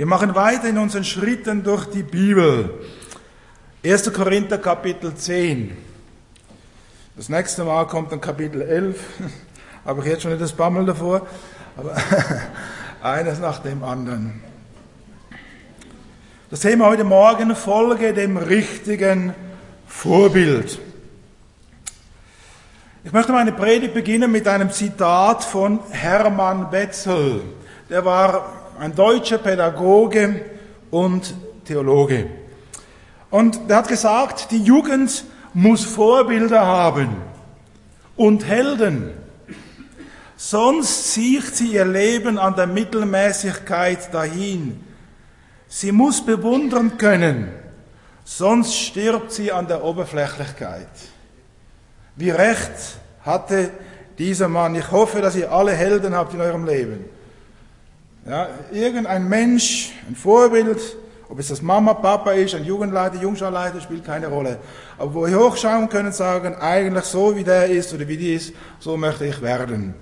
Wir machen weiter in unseren Schritten durch die Bibel. 1. Korinther Kapitel 10. Das nächste Mal kommt dann Kapitel 11. Habe ich jetzt schon nicht das Bammel davor, aber eines nach dem anderen. Das Thema heute Morgen: Folge dem richtigen Vorbild. Ich möchte meine Predigt beginnen mit einem Zitat von Hermann Wetzel. Der war ein deutscher Pädagoge und Theologe. Und der hat gesagt, die Jugend muss Vorbilder haben und Helden. Sonst zieht sie ihr Leben an der Mittelmäßigkeit dahin. Sie muss bewundern können, sonst stirbt sie an der Oberflächlichkeit. Wie recht hatte dieser Mann. Ich hoffe, dass ihr alle Helden habt in eurem Leben. Ja, irgendein Mensch, ein Vorbild, ob es das Mama, Papa ist, ein Jugendleiter, Jungscharleiter, spielt keine Rolle. Aber wo wir hochschauen können und sagen, eigentlich so wie der ist oder wie die ist, so möchte ich werden.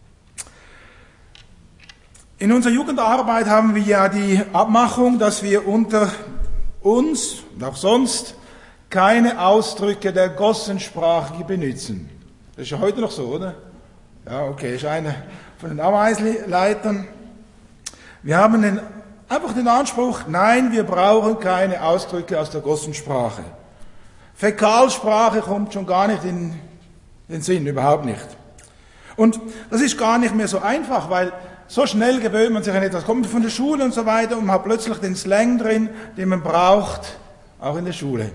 In unserer Jugendarbeit haben wir ja die Abmachung, dass wir unter uns und auch sonst keine Ausdrücke der Gossensprache benutzen. Das ist ja heute noch so, oder? Ja, okay, ist einer von den Ameisleitern. Wir haben einfach den Anspruch, nein, wir brauchen keine Ausdrücke aus der Gossensprache. Fäkalsprache kommt schon gar nicht in den Sinn, überhaupt nicht. Und das ist gar nicht mehr so einfach, weil so schnell gewöhnt man sich an etwas, kommt von der Schule und so weiter und man hat plötzlich den Slang drin, den man braucht, auch in der Schule.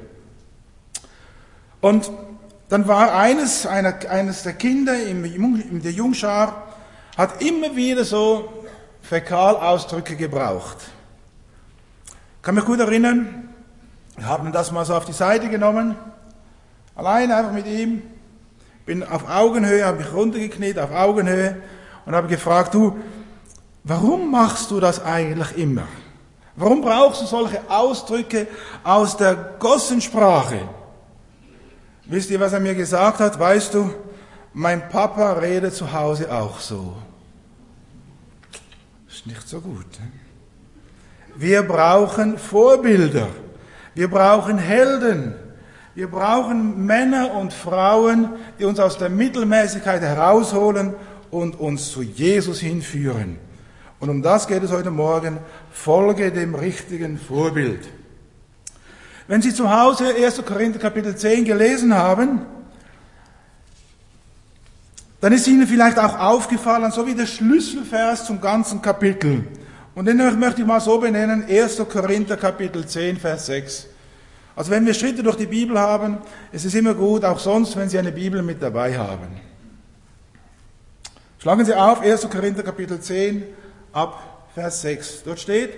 Und dann war eines der Kinder in der Jungschar, hat immer wieder so Fäkalausdrücke gebraucht. Ich kann mich gut erinnern, wir haben das mal so auf die Seite genommen, allein einfach mit ihm, bin auf Augenhöhe, habe mich runtergekniet auf Augenhöhe und habe gefragt, du, warum machst du das eigentlich immer? Warum brauchst du solche Ausdrücke aus der Gossensprache? Wisst ihr, was er mir gesagt hat? Weißt du, mein Papa redet zu Hause auch so. Ist nicht so gut. Wir brauchen Vorbilder. Wir brauchen Helden. Wir brauchen Männer und Frauen, die uns aus der Mittelmäßigkeit herausholen und uns zu Jesus hinführen. Und um das geht es heute Morgen. Folge dem richtigen Vorbild. Wenn Sie zu Hause 1. Korinther Kapitel 10 gelesen haben, dann ist Ihnen vielleicht auch aufgefallen, so wie der Schlüsselvers zum ganzen Kapitel. Und den möchte ich mal so benennen, 1. Korinther Kapitel 10, Vers 6. Also wenn wir Schritte durch die Bibel haben, ist es immer gut, auch sonst, wenn Sie eine Bibel mit dabei haben. Schlagen Sie auf, 1. Korinther Kapitel 10, ab Vers 6. Dort steht,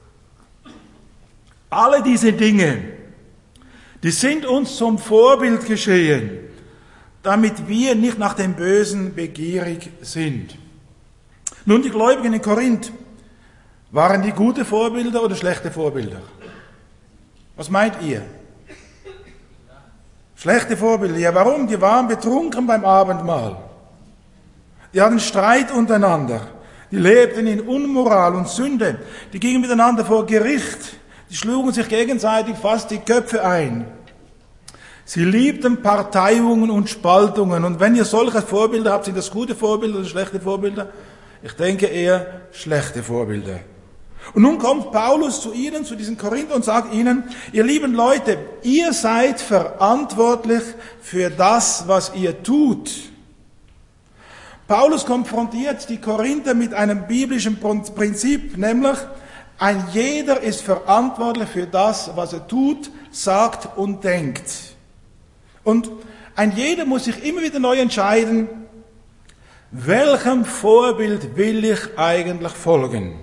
alle diese Dinge, die sind uns zum Vorbild geschehen, damit wir nicht nach dem Bösen begierig sind. Nun, die Gläubigen in Korinth, waren die gute Vorbilder oder schlechte Vorbilder? Was meint ihr? Schlechte Vorbilder. Ja, warum? Die waren betrunken beim Abendmahl. Die hatten Streit untereinander. Die lebten in Unmoral und Sünde. Die gingen miteinander vor Gericht. Die schlugen sich gegenseitig fast die Köpfe ein. Sie liebten Parteiungen und Spaltungen. Und wenn ihr solche Vorbilder habt, sind das gute Vorbilder oder schlechte Vorbilder? Ich denke eher schlechte Vorbilder. Und nun kommt Paulus zu ihnen, zu diesen Korinthern und sagt ihnen, ihr lieben Leute, ihr seid verantwortlich für das, was ihr tut. Paulus konfrontiert die Korinther mit einem biblischen Prinzip, nämlich ein jeder ist verantwortlich für das, was er tut, sagt und denkt. Und ein jeder muss sich immer wieder neu entscheiden, welchem Vorbild will ich eigentlich folgen?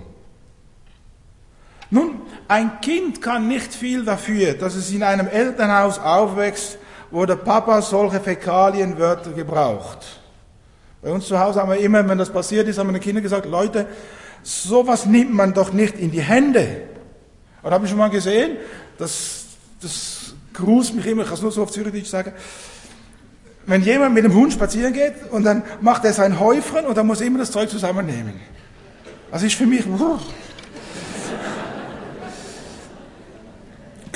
Nun, ein Kind kann nicht viel dafür, dass es in einem Elternhaus aufwächst, wo der Papa solche Fäkalienwörter gebraucht. Bei uns zu Hause haben wir immer, wenn das passiert ist, haben wir den Kindern gesagt, Leute, sowas nimmt man doch nicht in die Hände. Und habe ich schon mal gesehen, das grußt mich immer, ich kann es nur so auf Zürichdeutsch sagen, wenn jemand mit dem Hund spazieren geht und dann macht er sein Häufchen und dann muss er immer das Zeug zusammennehmen. Das ist für mich,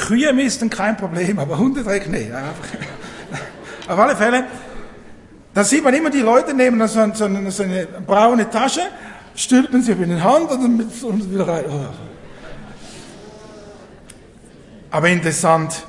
Kühe misten, kein Problem, aber Hundedreck, nee. Auf alle Fälle, da sieht man immer die Leute nehmen so eine braune Tasche, stülpen sie in die Hand und wieder rein. Oh. Aber interessant,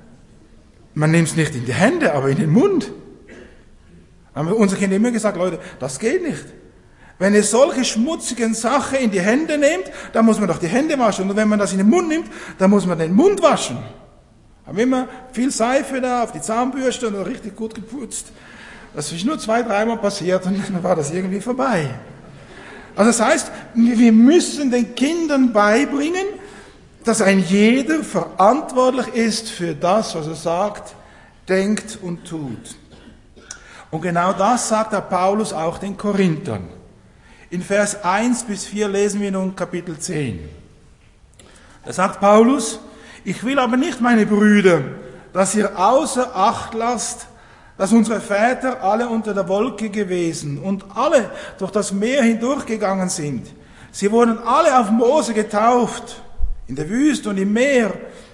man nimmt es nicht in die Hände, aber in den Mund. Haben unsere Kinder immer gesagt, Leute, das geht nicht. Wenn ihr solche schmutzigen Sachen in die Hände nehmt, dann muss man doch die Hände waschen. Und wenn man das in den Mund nimmt, dann muss man den Mund waschen. Haben immer viel Seife da auf die Zahnbürste und richtig gut geputzt. Das ist nur 2-3 Mal passiert und dann war das irgendwie vorbei. Also das heißt, wir müssen den Kindern beibringen, dass ein jeder verantwortlich ist für das, was er sagt, denkt und tut. Und genau das sagt der Paulus auch den Korinthern. In Vers 1 bis 4 lesen wir nun Kapitel 10. Da sagt Paulus, ich will aber nicht, meine Brüder, dass ihr außer Acht lasst, dass unsere Väter alle unter der Wolke gewesen und alle durch das Meer hindurchgegangen sind. Sie wurden alle auf Mose getauft, in der Wüste und im Meer.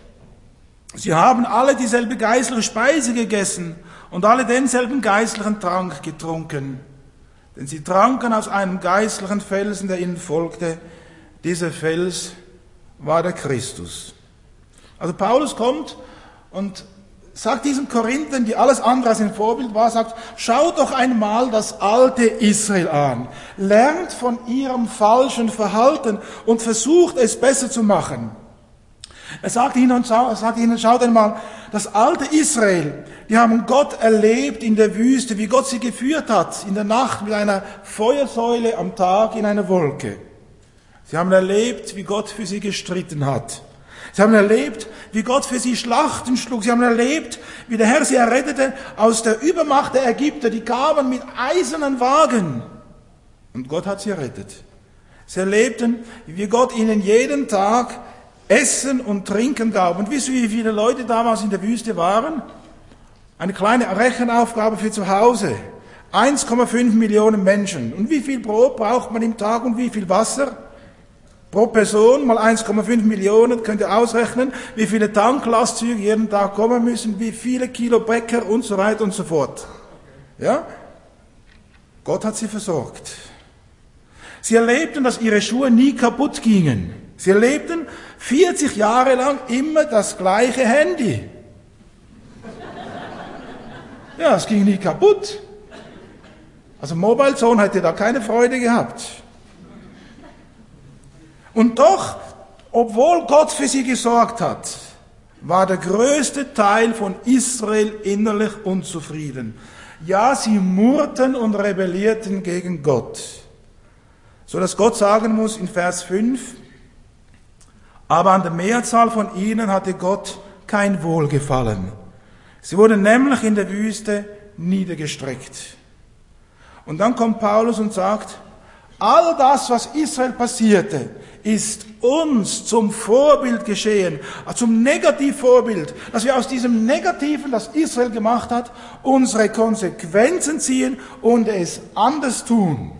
Sie haben alle dieselbe geistliche Speise gegessen und alle denselben geistlichen Trank getrunken. Denn sie tranken aus einem geistlichen Felsen, der ihnen folgte. Dieser Fels war der Christus. Also Paulus kommt und sagt diesen Korinthern, die alles andere als ein Vorbild war, sagt, schaut doch einmal das alte Israel an. Lernt von ihrem falschen Verhalten und versucht es besser zu machen. Er sagt ihnen, schaut einmal, das alte Israel, die haben Gott erlebt in der Wüste, wie Gott sie geführt hat, in der Nacht mit einer Feuersäule, am Tag in einer Wolke. Sie haben erlebt, wie Gott für sie gestritten hat. Sie haben erlebt, wie Gott für sie Schlachten schlug. Sie haben erlebt, wie der Herr sie errettete aus der Übermacht der Ägypter. Die kamen mit eisernen Wagen. Und Gott hat sie errettet. Sie erlebten, wie Gott ihnen jeden Tag Essen und Trinken gab. Und wisst ihr, wie viele Leute damals in der Wüste waren? Eine kleine Rechenaufgabe für zu Hause. 1,5 Millionen Menschen. Und wie viel Brot braucht man im Tag und wie viel Wasser? Pro Person mal 1,5 Millionen, könnt ihr ausrechnen, wie viele Tanklastzüge jeden Tag kommen müssen, wie viele Kilo Bäcker und so weiter und so fort. Ja? Gott hat sie versorgt. Sie erlebten, dass ihre Schuhe nie kaputt gingen. Sie erlebten 40 Jahre lang immer das gleiche Handy. Ja, es ging nie kaputt. Also Mobile Zone hätte da keine Freude gehabt. Und doch, obwohl Gott für sie gesorgt hat, war der größte Teil von Israel innerlich unzufrieden. Ja, sie murrten und rebellierten gegen Gott. So dass Gott sagen muss in Vers 5, aber an der Mehrzahl von ihnen hatte Gott kein Wohlgefallen. Sie wurden nämlich in der Wüste niedergestreckt. Und dann kommt Paulus und sagt, all das, was Israel passierte, ist uns zum Vorbild geschehen, zum Negativvorbild, dass wir aus diesem Negativen, das Israel gemacht hat, unsere Konsequenzen ziehen und es anders tun.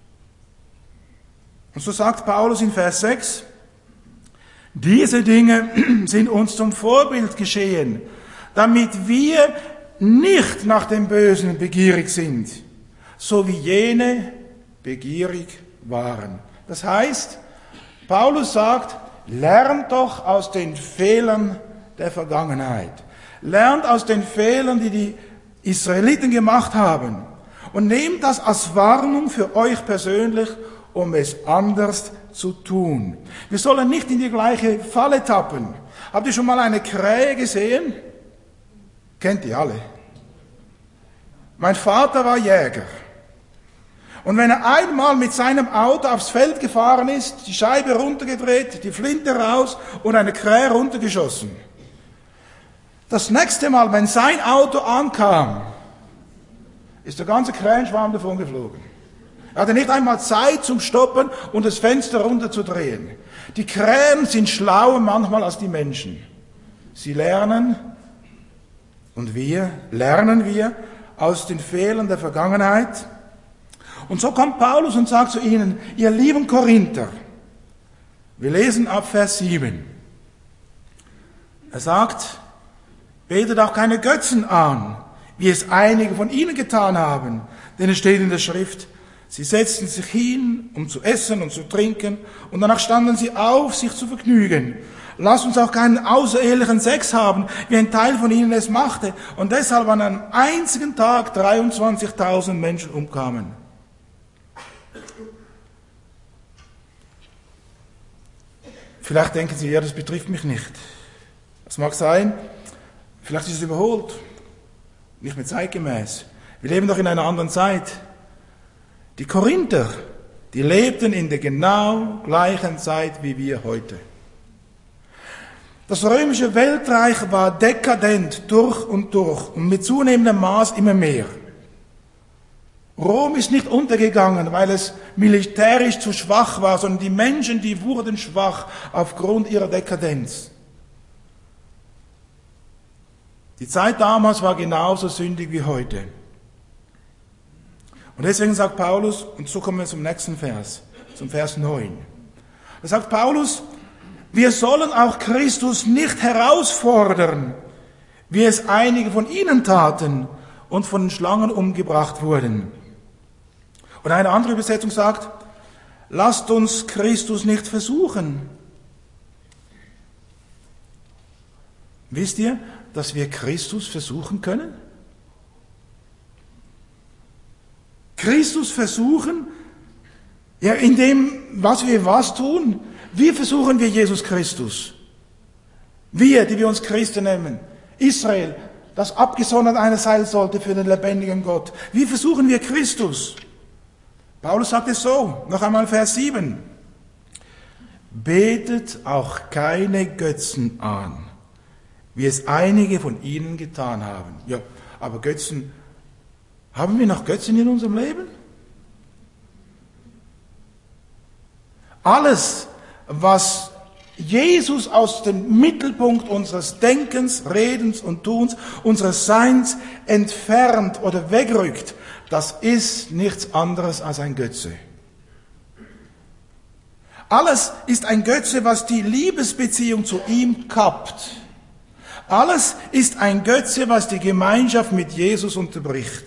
Und so sagt Paulus in Vers 6, diese Dinge sind uns zum Vorbild geschehen, damit wir nicht nach dem Bösen begierig sind, so wie jene begierig waren. Das heißt, Paulus sagt, lernt doch aus den Fehlern der Vergangenheit. Lernt aus den Fehlern, die die Israeliten gemacht haben. Und nehmt das als Warnung für euch persönlich, um es anders zu tun. Wir sollen nicht in die gleiche Falle tappen. Habt ihr schon mal eine Krähe gesehen? Kennt ihr alle. Mein Vater war Jäger. Und wenn er einmal mit seinem Auto aufs Feld gefahren ist, die Scheibe runtergedreht, die Flinte raus und eine Krähe runtergeschossen. Das nächste Mal, wenn sein Auto ankam, ist der ganze Krähenschwarm davon geflogen. Er hatte nicht einmal Zeit zum Stoppen und das Fenster runterzudrehen. Die Krähen sind schlauer manchmal als die Menschen. Sie lernen und lernen wir aus den Fehlern der Vergangenheit. Und so kommt Paulus und sagt zu ihnen, ihr lieben Korinther, wir lesen ab Vers 7. Er sagt, betet auch keine Götzen an, wie es einige von ihnen getan haben. Denn es steht in der Schrift, sie setzten sich hin, um zu essen und zu trinken, und danach standen sie auf, sich zu vergnügen. Lasst uns auch keinen außerehelichen Sex haben, wie ein Teil von ihnen es machte, und deshalb an einem einzigen Tag 23.000 Menschen umkamen. Vielleicht denken Sie, ja, das betrifft mich nicht. Das mag sein, vielleicht ist es überholt, nicht mehr zeitgemäß. Wir leben doch in einer anderen Zeit. Die Korinther, die lebten in der genau gleichen Zeit wie wir heute. Das römische Weltreich war dekadent durch und mit zunehmendem Maß immer mehr. Rom ist nicht untergegangen, weil es militärisch zu schwach war, sondern die Menschen, die wurden schwach aufgrund ihrer Dekadenz. Die Zeit damals war genauso sündig wie heute. Und deswegen sagt Paulus, und so kommen wir zum nächsten Vers, zum Vers 9. Da sagt Paulus, wir sollen auch Christus nicht herausfordern, wie es einige von ihnen taten und von den Schlangen umgebracht wurden. Und eine andere Übersetzung sagt, lasst uns Christus nicht versuchen. Wisst ihr, dass wir Christus versuchen können? Christus versuchen, ja, in dem, was wir tun. Wie versuchen wir Jesus Christus? Wir, die wir uns Christen nennen. Israel, das abgesondert einer sein sollte für den lebendigen Gott. Wie versuchen wir Christus? Paulus sagt es so, noch einmal Vers 7. Betet auch keine Götzen an, wie es einige von ihnen getan haben. Ja, aber Götzen, haben wir noch Götzen in unserem Leben? Alles, was Jesus aus dem Mittelpunkt unseres Denkens, Redens und Tuns, unseres Seins entfernt oder wegrückt, das ist nichts anderes als ein Götze. Alles ist ein Götze, was die Liebesbeziehung zu ihm kappt. Alles ist ein Götze, was die Gemeinschaft mit Jesus unterbricht.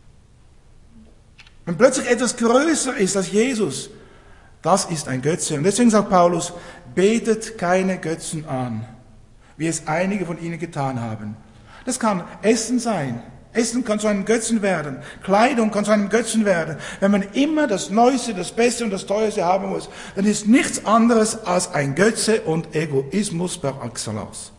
Wenn plötzlich etwas größer ist als Jesus, das ist ein Götze. Und deswegen sagt Paulus, betet keine Götzen an, wie es einige von ihnen getan haben. Das kann Essen sein. Essen kann zu einem Götzen werden. Kleidung kann zu einem Götzen werden. Wenn man immer das Neueste, das Beste und das Teuerste haben muss, dann ist nichts anderes als ein Götze und Egoismus par excellence.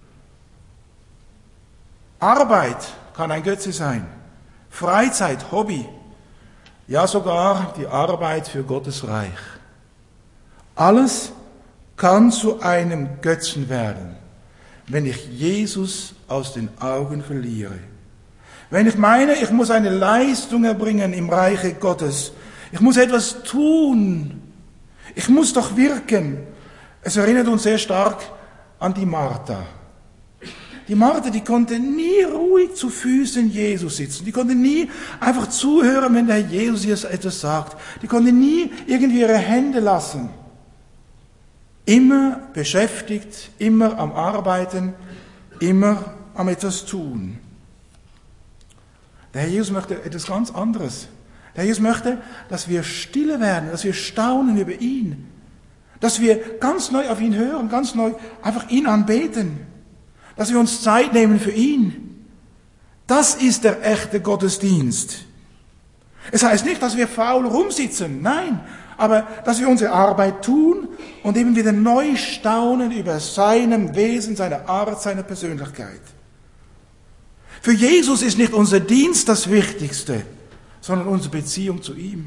Arbeit kann ein Götze sein. Freizeit, Hobby. Ja, sogar die Arbeit für Gottes Reich. Alles kann zu einem Götzen werden, wenn ich Jesus aus den Augen verliere. Wenn ich meine, ich muss eine Leistung erbringen im Reiche Gottes, ich muss etwas tun, ich muss doch wirken. Es erinnert uns sehr stark an die Martha. Die Martha, die konnte nie ruhig zu Füßen Jesus sitzen. Die konnte nie einfach zuhören, wenn der Herr Jesus ihr etwas sagt. Die konnte nie irgendwie ihre Hände lassen. Immer beschäftigt, immer am Arbeiten, immer am etwas tun. Der Herr Jesus möchte etwas ganz anderes. Der Herr Jesus möchte, dass wir stille werden, dass wir staunen über ihn. Dass wir ganz neu auf ihn hören, ganz neu einfach ihn anbeten. Dass wir uns Zeit nehmen für ihn. Das ist der echte Gottesdienst. Es heißt nicht, dass wir faul rumsitzen, nein, aber dass wir unsere Arbeit tun und eben wieder neu staunen über seinem Wesen, seine Art, seine Persönlichkeit. Für Jesus ist nicht unser Dienst das Wichtigste, sondern unsere Beziehung zu ihm.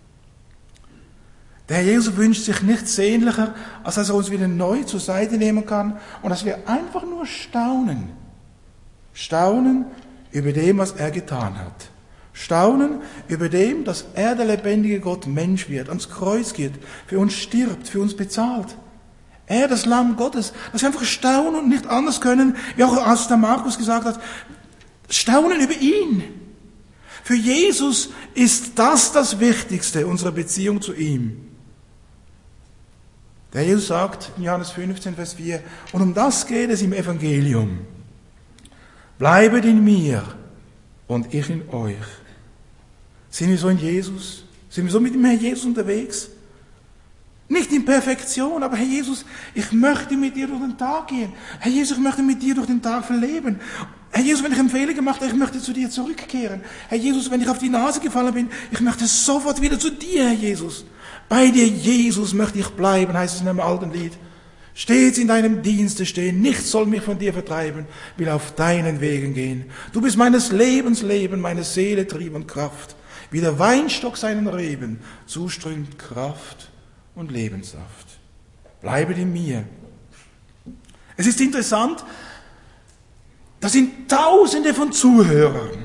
Der Herr Jesus wünscht sich nichts sehnlicher, als dass er uns wieder neu zur Seite nehmen kann und dass wir einfach nur staunen. Staunen über dem, was er getan hat. Staunen über dem, dass er, der lebendige Gott, Mensch wird, ans Kreuz geht, für uns stirbt, für uns bezahlt. Er, das Lamm Gottes, dass wir einfach staunen und nicht anders können, wie auch als der Markus gesagt hat, staunen über ihn. Für Jesus ist das Wichtigste, unsere Beziehung zu ihm. Der Jesus sagt in Johannes 15, Vers 4, und um das geht es im Evangelium. Bleibet in mir und ich in euch. Sind wir so in Jesus? Sind wir so mit dem Herrn Jesus unterwegs? Nicht in Perfektion, aber Herr Jesus, ich möchte mit dir durch den Tag gehen. Herr Jesus, ich möchte mit dir durch den Tag verleben. Herr Jesus, wenn ich einen Fehler gemacht habe, ich möchte zu dir zurückkehren. Herr Jesus, wenn ich auf die Nase gefallen bin, ich möchte sofort wieder zu dir, Herr Jesus. Bei dir, Jesus, möchte ich bleiben, heißt es in einem alten Lied. Stets in deinem Dienste stehen, nichts soll mich von dir vertreiben, will auf deinen Wegen gehen. Du bist meines Lebens Leben, meine Seele, Trieb und Kraft. Wie der Weinstock seinen Reben zuströmt Kraft und Lebenssaft. Bleibet in mir. Es ist interessant, da sind Tausende von Zuhörern.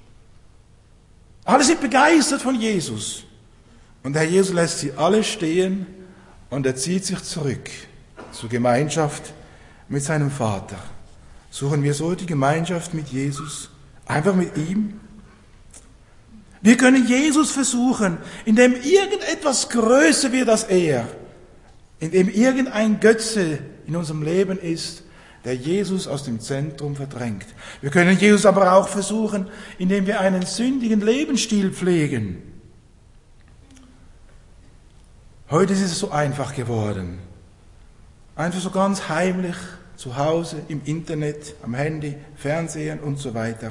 Alle sind begeistert von Jesus. Und der Herr Jesus lässt sie alle stehen und er zieht sich zurück zur Gemeinschaft mit seinem Vater. Suchen wir so die Gemeinschaft mit Jesus, einfach mit ihm? Wir können Jesus versuchen, indem irgendetwas größer wird als er, indem irgendein Götze in unserem Leben ist, der Jesus aus dem Zentrum verdrängt. Wir können Jesus aber auch versuchen, indem wir einen sündigen Lebensstil pflegen. Heute ist es so einfach geworden. Einfach so ganz heimlich, zu Hause, im Internet, am Handy, Fernsehen und so weiter.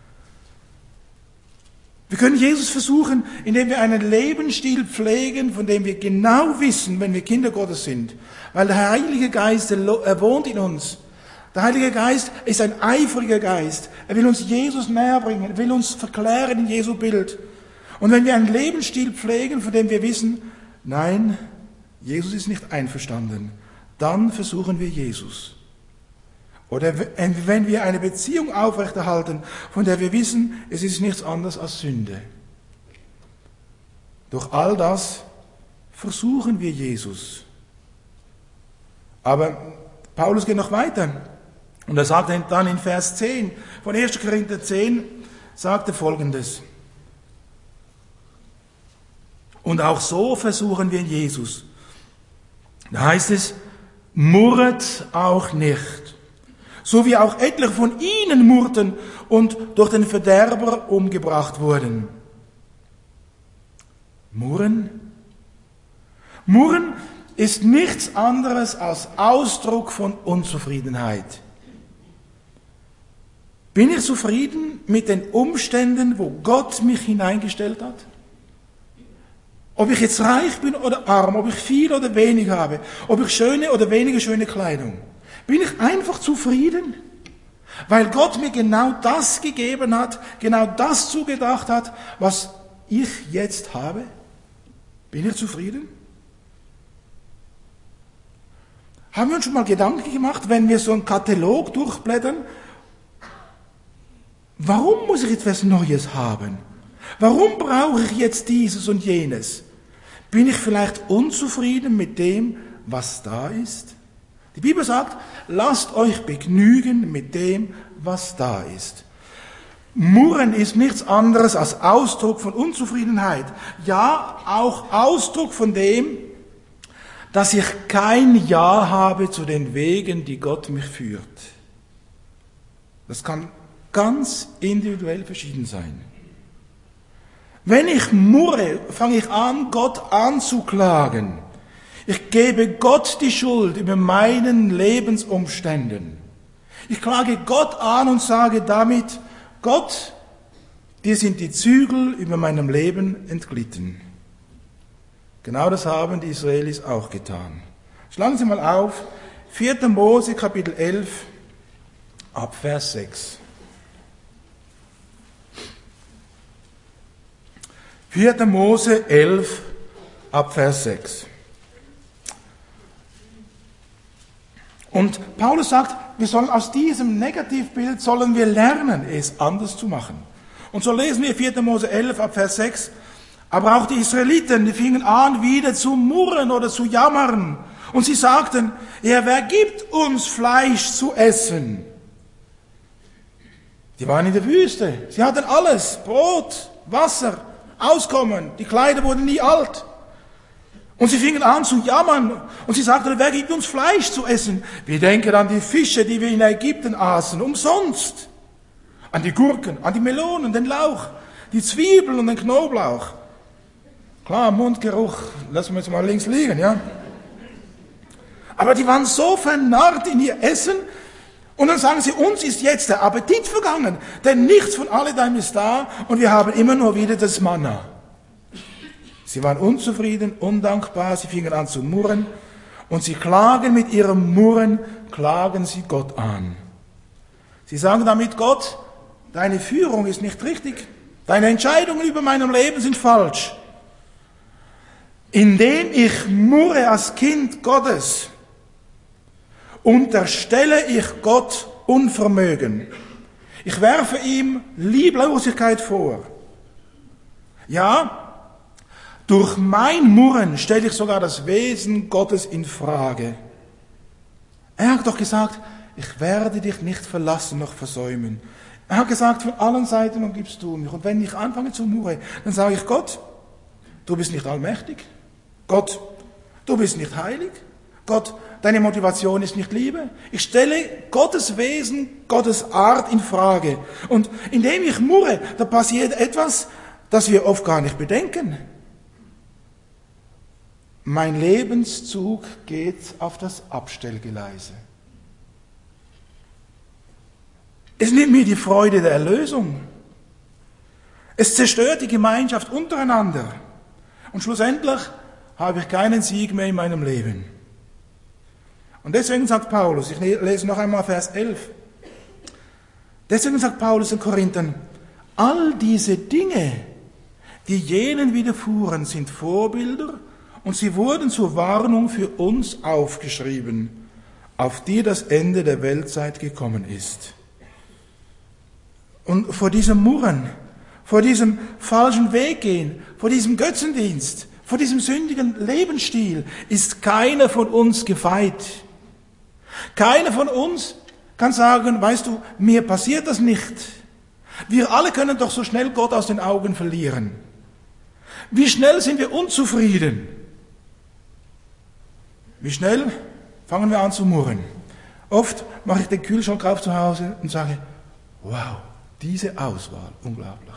Wir können Jesus versuchen, indem wir einen Lebensstil pflegen, von dem wir genau wissen, wenn wir Kinder Gottes sind. Weil der Heilige Geist, er wohnt in uns. Der Heilige Geist ist ein eifriger Geist. Er will uns Jesus näher bringen, er will uns verklären in Jesu Bild. Und wenn wir einen Lebensstil pflegen, von dem wir wissen, nein, Jesus ist nicht einverstanden, dann versuchen wir Jesus. Oder wenn wir eine Beziehung aufrechterhalten, von der wir wissen, es ist nichts anderes als Sünde. Durch all das versuchen wir Jesus. Aber Paulus geht noch weiter. Und er sagt dann in Vers 10 von 1. Korinther 10, sagt er Folgendes. Und auch so versuchen wir Jesus. Da heißt es, murret auch nicht. So wie auch etliche von ihnen murrten und durch den Verderber umgebracht wurden. Murren? Murren ist nichts anderes als Ausdruck von Unzufriedenheit. Bin ich zufrieden mit den Umständen, wo Gott mich hineingestellt hat? Ob ich jetzt reich bin oder arm, ob ich viel oder wenig habe, ob ich schöne oder weniger schöne Kleidung. Bin ich einfach zufrieden? Weil Gott mir genau das gegeben hat, genau das zugedacht hat, was ich jetzt habe? Bin ich zufrieden? Haben wir uns schon mal Gedanken gemacht, wenn wir so einen Katalog durchblättern, warum muss ich etwas Neues haben? Warum brauche ich jetzt dieses und jenes? Bin ich vielleicht unzufrieden mit dem, was da ist? Die Bibel sagt, lasst euch begnügen mit dem, was da ist. Murren ist nichts anderes als Ausdruck von Unzufriedenheit. Ja, auch Ausdruck von dem, dass ich kein Ja habe zu den Wegen, die Gott mich führt. Das kann ganz individuell verschieden sein. Wenn ich murre, fange ich an, Gott anzuklagen. Ich gebe Gott die Schuld über meinen Lebensumständen. Ich klage Gott an und sage damit, Gott, dir sind die Zügel über meinem Leben entglitten. Genau das haben die Israelis auch getan. Schlagen Sie mal auf, 4. Mose, Kapitel 11, ab Vers 6. 4. Mose 11, ab Vers 6. Und Paulus sagt, wir sollen aus diesem Negativbild sollen wir lernen, es anders zu machen. Und so lesen wir 4. Mose 11, ab Vers 6. Aber auch die Israeliten, die fingen an, wieder zu murren oder zu jammern. Und sie sagten, ja, wer gibt uns Fleisch zu essen? Die waren in der Wüste. Sie hatten alles. Brot, Wasser, Auskommen. Die Kleider wurden nie alt. Und sie fingen an zu jammern. Und sie sagten, wer gibt uns Fleisch zu essen? Wir denken an die Fische, die wir in Ägypten aßen, umsonst. An die Gurken, an die Melonen, den Lauch, die Zwiebeln und den Knoblauch. Klar, Mundgeruch, lassen wir jetzt mal links liegen, ja. Aber die waren so vernarrt in ihr Essen. Und dann sagen sie, uns ist jetzt der Appetit vergangen. Denn nichts von alledem ist da und wir haben immer nur wieder das Manna. Sie waren unzufrieden, undankbar, sie fingen an zu murren. Und sie klagen mit ihrem Murren, klagen sie Gott an. Sie sagen damit, Gott, deine Führung ist nicht richtig. Deine Entscheidungen über meinem Leben sind falsch. Indem ich murre als Kind Gottes, unterstelle ich Gott Unvermögen. Ich werfe ihm Lieblosigkeit vor. Ja, durch mein Murren stelle ich sogar das Wesen Gottes in Frage. Er hat doch gesagt, ich werde dich nicht verlassen noch versäumen. Er hat gesagt, von allen Seiten umgibst du mich. Und wenn ich anfange zu murren, dann sage ich, Gott, du bist nicht allmächtig. Gott, du bist nicht heilig. Gott, deine Motivation ist nicht Liebe. Ich stelle Gottes Wesen, Gottes Art in Frage. Und indem ich murre, da passiert etwas, das wir oft gar nicht bedenken. Mein Lebenszug geht auf das Abstellgeleise. Es nimmt mir die Freude der Erlösung. Es zerstört die Gemeinschaft untereinander. Und schlussendlich habe ich keinen Sieg mehr in meinem Leben. Und deswegen sagt Paulus, ich lese noch einmal Vers 11. Deswegen sagt Paulus in Korinthern, all diese Dinge, die jenen widerfuhren, sind Vorbilder und sie wurden zur Warnung für uns aufgeschrieben, auf die das Ende der Weltzeit gekommen ist. Und vor diesem Murren, vor diesem falschen Weggehen, vor diesem Götzendienst, vor diesem sündigen Lebensstil ist keiner von uns gefeit. Keiner von uns kann sagen, weißt du, mir passiert das nicht. Wir alle können doch so schnell Gott aus den Augen verlieren. Wie schnell sind wir unzufrieden? Wie schnell fangen wir an zu murren? Oft mache ich den Kühlschrank auf zu Hause und sage, wow, diese Auswahl, unglaublich.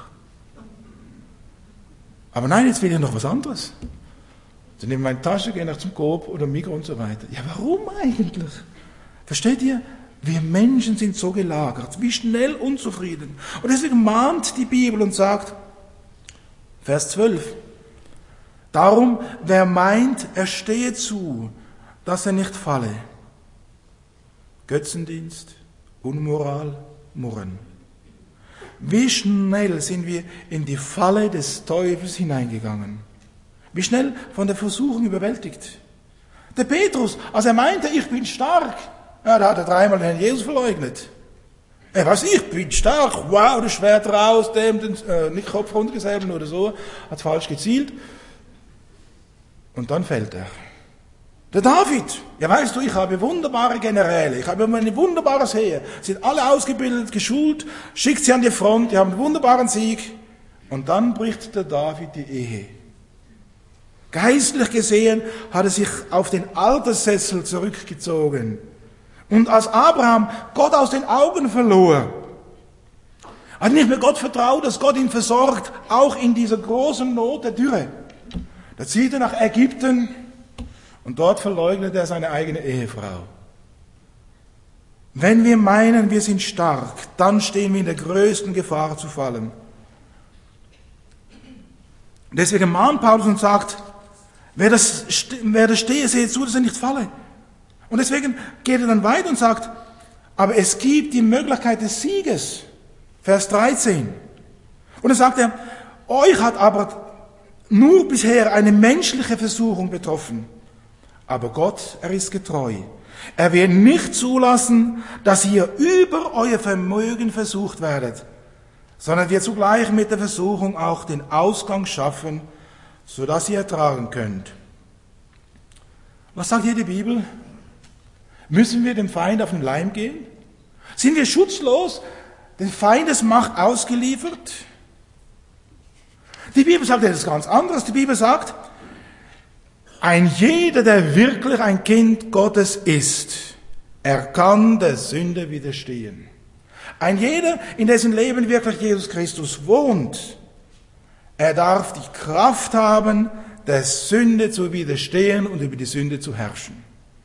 Aber nein, jetzt will ich noch was anderes. Dann nehme ich meine Tasche, gehe nach zum Coop oder Migros und so weiter. Ja, warum eigentlich? Versteht ihr? Wir Menschen sind so gelagert, wie schnell unzufrieden. Und deswegen mahnt die Bibel und sagt, Vers 12, darum, wer meint, er stehe zu, dass er nicht falle. Götzendienst, Unmoral, Murren. Wie schnell sind wir in die Falle des Teufels hineingegangen? Wie schnell von der Versuchung überwältigt? Der Petrus, als er meinte, ich bin stark, ja, da hat er dreimal den Herrn Jesus verleugnet. Ich bin stark, wow, das Schwert raus, nicht Kopf runtergesäbelt oder so, hat falsch gezielt. Und dann fällt er. Der David, ja weißt du, ich habe wunderbare Generäle, ich habe ein wunderbares Heer, sind alle ausgebildet, geschult, schickt sie an die Front, die haben einen wunderbaren Sieg. Und dann bricht der David die Ehe. Geistlich gesehen hat er sich auf den Alterssessel zurückgezogen. Und als Abraham Gott aus den Augen verlor, hat nicht mehr Gott vertraut, dass Gott ihn versorgt, auch in dieser großen Not der Dürre. Da zieht er nach Ägypten und dort verleugnet er seine eigene Ehefrau. Wenn wir meinen, wir sind stark, dann stehen wir in der größten Gefahr zu fallen. Deswegen mahnt Paulus und sagt, wer das stehe, sehe zu, dass er nicht falle. Und deswegen geht er dann weiter und sagt, aber es gibt die Möglichkeit des Sieges. Vers 13. Und dann sagt er, euch hat aber nur bisher eine menschliche Versuchung betroffen. Aber Gott, er ist getreu. Er wird nicht zulassen, dass ihr über euer Vermögen versucht werdet, sondern wird zugleich mit der Versuchung auch den Ausgang schaffen, sodass ihr ertragen könnt. Was sagt hier die Bibel? Müssen wir dem Feind auf den Leim gehen? Sind wir schutzlos, den Feindesmacht ausgeliefert? Die Bibel sagt etwas ganz anderes. Die Bibel sagt, Ein jeder, der wirklich ein Kind Gottes ist, er kann der Sünde widerstehen. Ein jeder, in dessen Leben wirklich Jesus Christus wohnt, er darf die Kraft haben, der Sünde zu widerstehen und über die Sünde zu herrschen.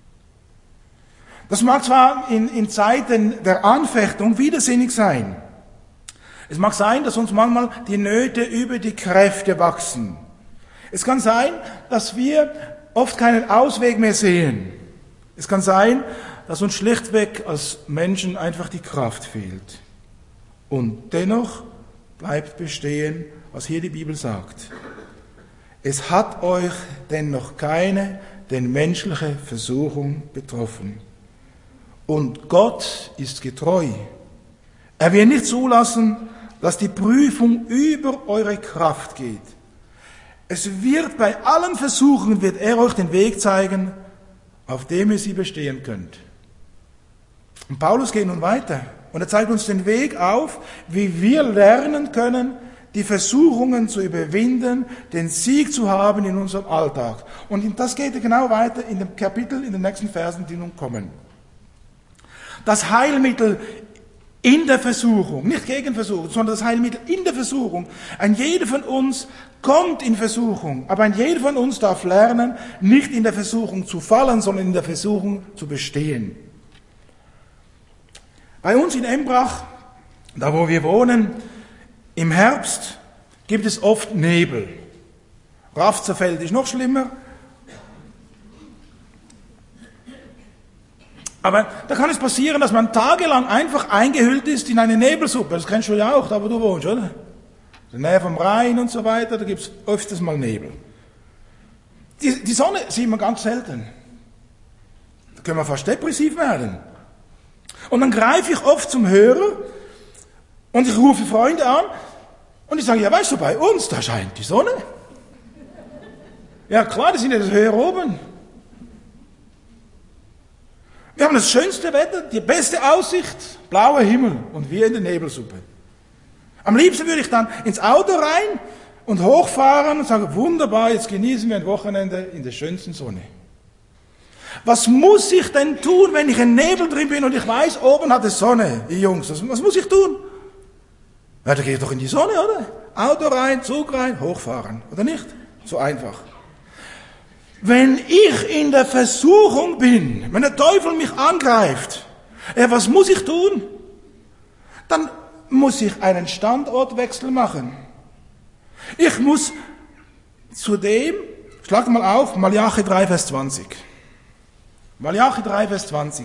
Das mag zwar in Zeiten der Anfechtung widersinnig sein. Es mag sein, dass uns manchmal die Nöte über die Kräfte wachsen. Es kann sein, dass wir oft keinen Ausweg mehr sehen. Es kann sein, dass uns schlichtweg als Menschen einfach die Kraft fehlt. Und dennoch bleibt bestehen, was hier die Bibel sagt. Es hat euch denn noch keine denn menschliche Versuchung betroffen. Und Gott ist getreu. Er wird nicht zulassen, dass die Prüfung über eure Kraft geht. Es wird bei allen Versuchen, wird er euch den Weg zeigen, auf dem ihr sie bestehen könnt. Und Paulus geht nun weiter und er zeigt uns den Weg auf, wie wir lernen können, die Versuchungen zu überwinden, den Sieg zu haben in unserem Alltag. Und das geht genau weiter in dem Kapitel, in den nächsten Versen, die nun kommen. Das Heilmittel in der Versuchung, nicht gegen Versuchung, sondern das Heilmittel in der Versuchung. Ein jeder von uns kommt in Versuchung, aber ein jeder von uns darf lernen, nicht in der Versuchung zu fallen, sondern in der Versuchung zu bestehen. Bei uns in Embrach, da wo wir wohnen, im Herbst gibt es oft Nebel. Rafzerfeld ist noch schlimmer. Aber da kann es passieren, dass man tagelang einfach eingehüllt ist in eine Nebelsuppe. Das kennst du ja auch, da wo du wohnst, oder? In der Nähe vom Rhein und so weiter, da gibt es öfters mal Nebel. Die Sonne sieht man ganz selten. Da können wir fast depressiv werden. Und dann greife ich oft zum Hörer und ich rufe Freunde an und ich sage, ja weißt du, bei uns, da scheint die Sonne. Ja klar, die sind ja das Höher oben. Wir haben das schönste Wetter, die beste Aussicht, blauer Himmel und wir in der Nebelsuppe. Am liebsten würde ich dann ins Auto rein und hochfahren und sagen, wunderbar, jetzt genießen wir ein Wochenende in der schönsten Sonne. Was muss ich denn tun, wenn ich in Nebel drin bin und ich weiß, oben hat es Sonne, ihr Jungs, was muss ich tun? Ja, da gehe ich doch in die Sonne, oder? Auto rein, Zug rein, hochfahren, oder nicht? So einfach. Wenn ich in der Versuchung bin, wenn der Teufel mich angreift, was muss ich tun? Dann muss ich einen Standortwechsel machen. Ich muss zudem, schlag mal auf, Malachi 3, Vers 20. Malachi 3, Vers 20.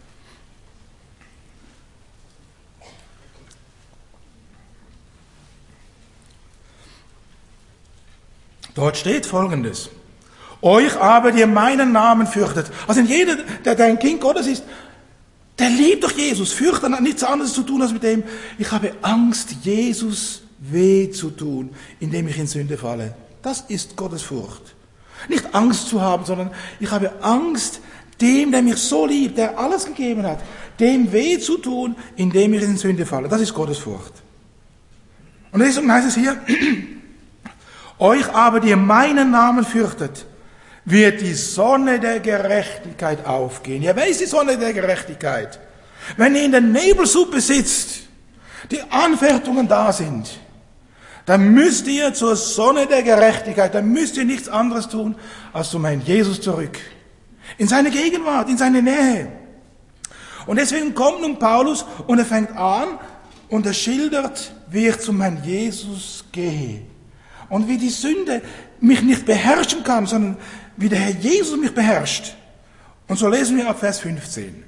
Dort steht Folgendes. Euch aber, die meinen Namen fürchtet. Also jeder, der ein Kind Gottes ist, der liebt doch Jesus, fürchtet, hat nichts anderes zu tun als mit dem, ich habe Angst, Jesus weh zu tun, indem ich in Sünde falle. Das ist Gottesfurcht. Nicht Angst zu haben, sondern ich habe Angst, dem, der mich so liebt, der alles gegeben hat, dem weh zu tun, indem ich in Sünde falle. Das ist Gottesfurcht. Und deswegen heißt es hier, euch aber, die meinen Namen fürchtet, wird die Sonne der Gerechtigkeit aufgehen. Ja, wer ist die Sonne der Gerechtigkeit? Wenn ihr in der Nebelsuppe sitzt, die Anfechtungen da sind, dann müsst ihr zur Sonne der Gerechtigkeit, dann müsst ihr nichts anderes tun, als zum Herrn Jesus zurück. In seine Gegenwart, in seine Nähe. Und deswegen kommt nun Paulus und er fängt an und er schildert, wie ich zum Herrn Jesus gehe. Und wie die Sünde mich nicht beherrschen kann, sondern wie der Herr Jesus mich beherrscht. Und so lesen wir ab Vers 15.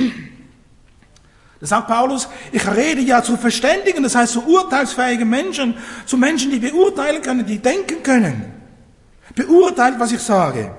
Da sagt Paulus, ich rede ja zu Verständigen, das heißt zu urteilsfähigen Menschen, zu Menschen, die beurteilen können, die denken können. Beurteilt, was ich sage.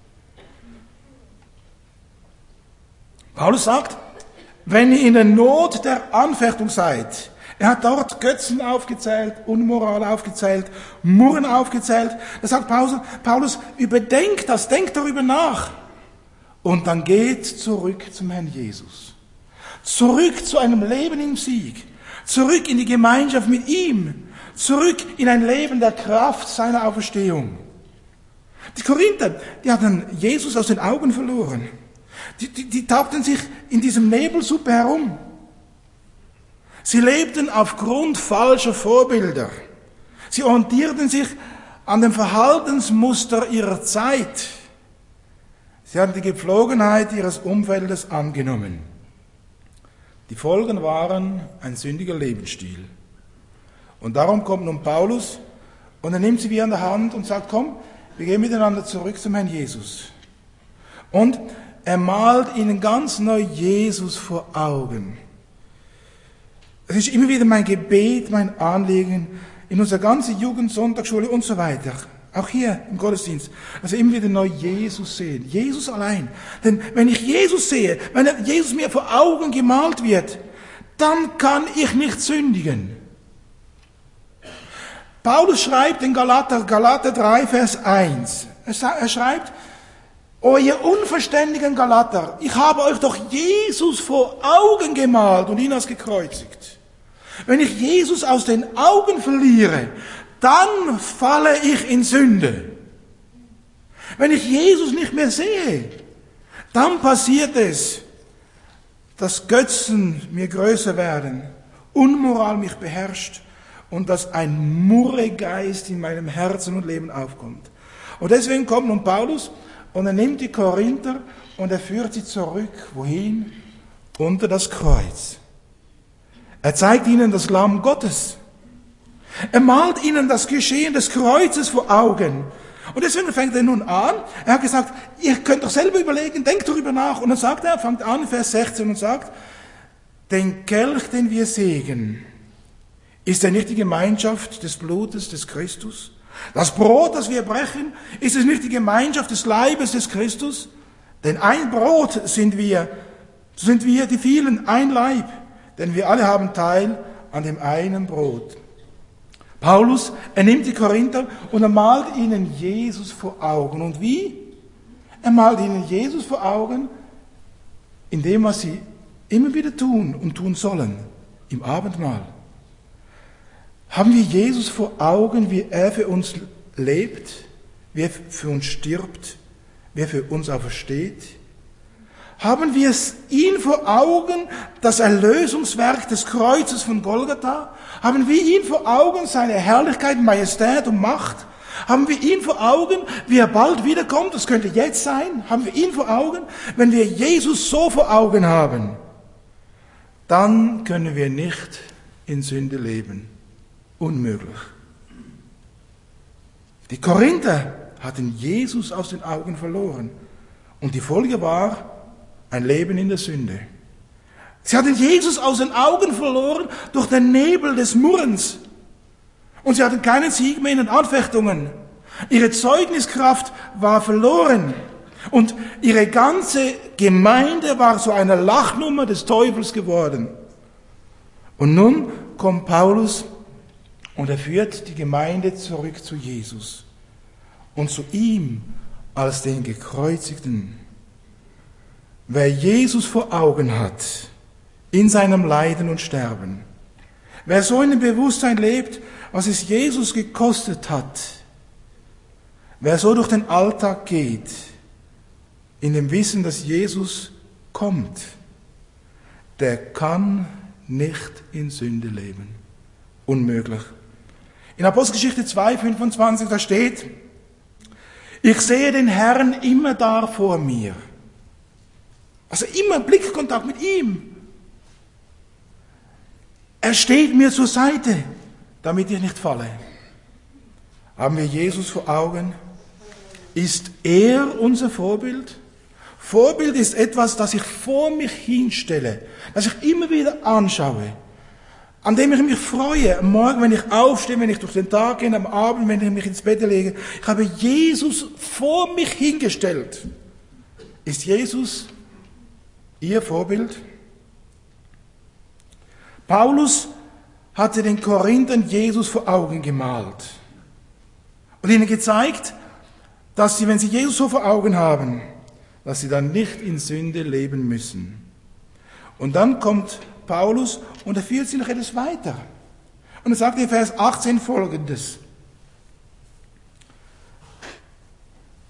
Paulus sagt, wenn ihr in der Not der Anfechtung seid, er hat dort Götzen aufgezählt, Unmoral aufgezählt, Murren aufgezählt. Da sagt Paulus, überdenkt das, denkt darüber nach. Und dann geht zurück zum Herrn Jesus. Zurück zu einem Leben im Sieg. Zurück in die Gemeinschaft mit ihm. Zurück in ein Leben der Kraft seiner Auferstehung. Die Korinther, die hatten Jesus aus den Augen verloren. Die tappten sich in diesem Nebelsuppe herum. Sie lebten aufgrund falscher Vorbilder. Sie orientierten sich an dem Verhaltensmuster ihrer Zeit. Sie hatten die Gepflogenheit ihres Umfeldes angenommen. Die Folgen waren ein sündiger Lebensstil. Und darum kommt nun Paulus und er nimmt sie wie an der Hand und sagt, komm, wir gehen miteinander zurück zum Herrn Jesus. Und er malt ihnen ganz neu Jesus vor Augen. Es ist immer wieder mein Gebet, mein Anliegen in unserer ganzen Jugend, Sonntagsschule und so weiter. Auch hier im Gottesdienst. Also immer wieder neu Jesus sehen. Jesus allein. Denn wenn ich Jesus sehe, wenn Jesus mir vor Augen gemalt wird, dann kann ich nicht sündigen. Paulus schreibt in Galater 3, Vers 1. Er schreibt, O ihr unverständigen Galater, ich habe euch doch Jesus vor Augen gemalt und ihn als gekreuzigt. Wenn ich Jesus aus den Augen verliere, dann falle ich in Sünde. Wenn ich Jesus nicht mehr sehe, dann passiert es, dass Götzen mir größer werden, Unmoral mich beherrscht und dass ein Murregeist in meinem Herzen und Leben aufkommt. Und deswegen kommt nun Paulus und er nimmt die Korinther und er führt sie zurück. Wohin? Unter das Kreuz. Er zeigt ihnen das Lamm Gottes. Er malt ihnen das Geschehen des Kreuzes vor Augen. Und deswegen fängt er nun an. Er hat gesagt, ihr könnt doch selber überlegen, denkt darüber nach. Und dann sagt er, fängt an, Vers 16 und sagt, den Kelch, den wir segnen, ist er nicht die Gemeinschaft des Blutes des Christus? Das Brot, das wir brechen, ist es nicht die Gemeinschaft des Leibes des Christus? Denn ein Brot sind wir die vielen, ein Leib, denn wir alle haben Teil an dem einen Brot. Paulus, er nimmt die Korinther und er malt ihnen Jesus vor Augen. Und wie? Er malt ihnen Jesus vor Augen, in dem, was sie immer wieder tun und tun sollen, im Abendmahl. Haben wir Jesus vor Augen, wie er für uns lebt, wie er für uns stirbt, wie er für uns aufersteht? Haben wir ihn vor Augen, das Erlösungswerk des Kreuzes von Golgatha? Haben wir ihn vor Augen, seine Herrlichkeit, Majestät und Macht? Haben wir ihn vor Augen, wie er bald wiederkommt? Das könnte jetzt sein. Haben wir ihn vor Augen? Wenn wir Jesus so vor Augen haben, dann können wir nicht in Sünde leben. Unmöglich. Die Korinther hatten Jesus aus den Augen verloren. Und die Folge war ein Leben in der Sünde. Sie hatten Jesus aus den Augen verloren durch den Nebel des Murrens. Und sie hatten keinen Sieg mehr in den Anfechtungen. Ihre Zeugniskraft war verloren. Und ihre ganze Gemeinde war so eine Lachnummer des Teufels geworden. Und nun kommt Paulus und er führt die Gemeinde zurück zu Jesus und zu ihm als den Gekreuzigten. Wer Jesus vor Augen hat, in seinem Leiden und Sterben, wer so in dem Bewusstsein lebt, was es Jesus gekostet hat, wer so durch den Alltag geht, in dem Wissen, dass Jesus kommt, der kann nicht in Sünde leben. Unmöglich. In Apostelgeschichte 2,25, da steht, ich sehe den Herrn immer da vor mir. Also immer Blickkontakt mit ihm. Er steht mir zur Seite, damit ich nicht falle. Haben wir Jesus vor Augen? Ist er unser Vorbild? Vorbild ist etwas, das ich vor mich hinstelle, das ich immer wieder anschaue, an dem ich mich freue, am Morgen, wenn ich aufstehe, wenn ich durch den Tag gehe, am Abend, wenn ich mich ins Bett lege. Ich habe Jesus vor mich hingestellt. Ist Jesus Ihr Vorbild? Paulus hatte den Korinthern Jesus vor Augen gemalt und ihnen gezeigt, dass sie, wenn sie Jesus so vor Augen haben, dass sie dann nicht in Sünde leben müssen. Und dann kommt Paulus und er führt sie noch etwas weiter. Und er sagt in Vers 18 Folgendes.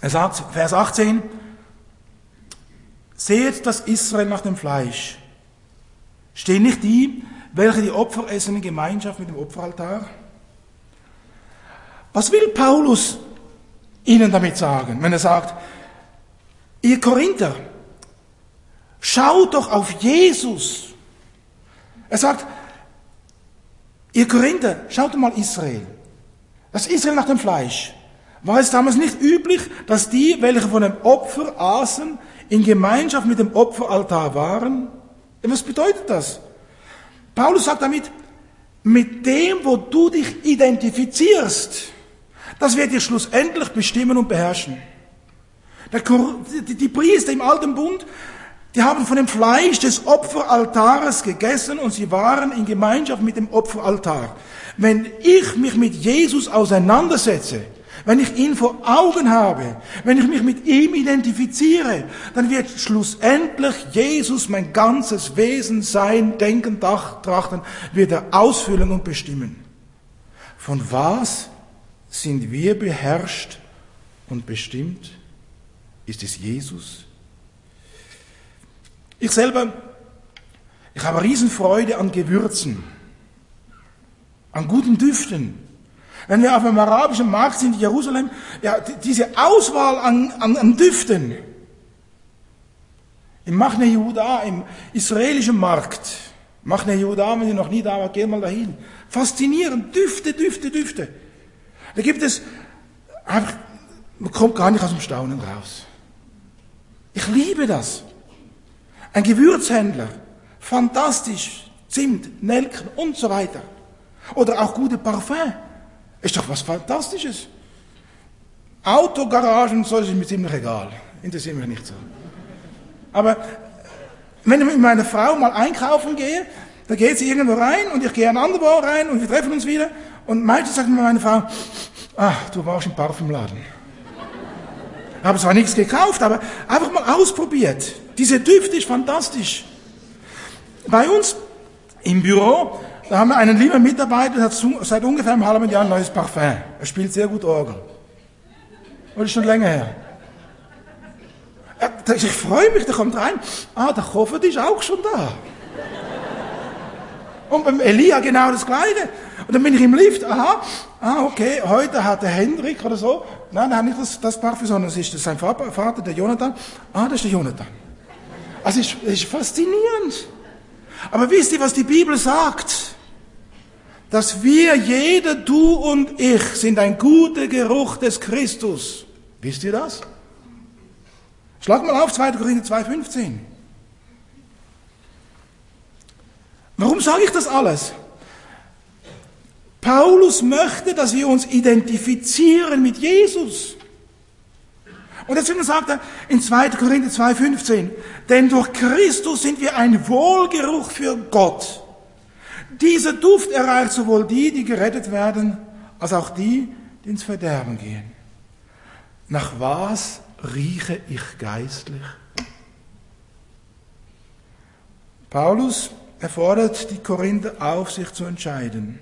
Er sagt, Vers 18, seht das Israel nach dem Fleisch. Stehen nicht die, welche die Opfer essen in Gemeinschaft mit dem Opferaltar? Was will Paulus ihnen damit sagen, wenn er sagt, ihr Korinther, schaut doch auf Jesus. Er sagt, ihr Korinther, schaut mal Israel. Das Israel nach dem Fleisch. War es damals nicht üblich, dass die, welche von dem Opfer aßen, in Gemeinschaft mit dem Opferaltar waren? Was bedeutet das? Paulus sagt damit, mit dem, wo du dich identifizierst, das wird dir schlussendlich bestimmen und beherrschen. Die Priester im Alten Bund, die haben von dem Fleisch des Opferaltares gegessen und sie waren in Gemeinschaft mit dem Opferaltar. Wenn ich mich mit Jesus auseinandersetze, wenn ich ihn vor Augen habe, wenn ich mich mit ihm identifiziere, dann wird schlussendlich Jesus mein ganzes Wesen, Sein, Denken, Trachten, wird er ausfüllen und bestimmen. Von was sind wir beherrscht und bestimmt? Ist es Jesus? Ich habe Riesenfreude an Gewürzen, an guten Düften. Wenn wir auf einem arabischen Markt sind in Jerusalem, ja, diese Auswahl an Düften. Im Machne Yehuda, im israelischen Markt. Machne Yehuda, wenn ihr noch nie da wart, geht mal dahin. Faszinierend, Düfte. Da gibt es einfach, man kommt gar nicht aus dem Staunen raus. Ich liebe das. Ein Gewürzhändler, fantastisch, Zimt, Nelken und so weiter. Oder auch gute Parfum. Ist doch was Fantastisches. Autogaragen und so ist mir ziemlich egal. Interessiert mich nicht so. Aber wenn ich mit meiner Frau mal einkaufen gehe, da geht sie irgendwo rein und ich gehe an anderwo rein und wir treffen uns wieder. Und meistens sagt mir meine Frau, du warst im Parfümladen. Ich habe zwar nichts gekauft, aber einfach mal ausprobiert. Diese Düfte ist fantastisch. Bei uns im Büro, da haben wir einen lieben Mitarbeiter, der hat seit ungefähr einem halben Jahr ein neues Parfum. Er spielt sehr gut Orgel. Und ist schon länger her. Ich freue mich, der kommt rein. Der Koffer ist auch schon da. Und beim Elia genau das Gleiche. Und dann bin ich im Lift. Okay, heute hat der Hendrik oder so. Nein, er hat nicht das Parfum, sondern es ist sein Vater, der Jonathan. Das ist der Jonathan. Also es ist faszinierend. Aber wisst ihr, was die Bibel sagt? Dass wir, jeder, du und ich, sind ein guter Geruch des Christus. Wisst ihr das? Schlag mal auf, 2. Korinther 2,15. Warum sage ich das alles? Paulus möchte, dass wir uns identifizieren mit Jesus. Und deswegen sagt er in 2. Korinther 2,15, denn durch Christus sind wir ein Wohlgeruch für Gott. Dieser Duft erreicht sowohl die gerettet werden, als auch die ins Verderben gehen. Nach was rieche ich geistlich? Paulus fordert die Korinther auf, sich zu entscheiden.